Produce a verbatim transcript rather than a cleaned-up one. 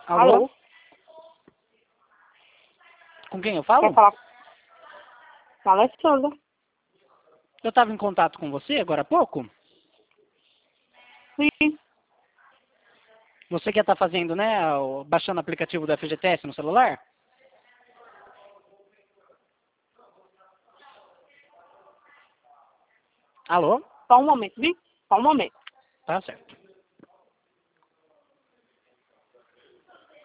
Alô? Alô? Com quem eu falo? Quer falar com a Alessandra? Eu estava em contato com você agora há pouco. Sim. Você que está fazendo, né, o- baixando o aplicativo do F G T S no celular? Alô? Só um momento, viu? Só um momento. Tá certo.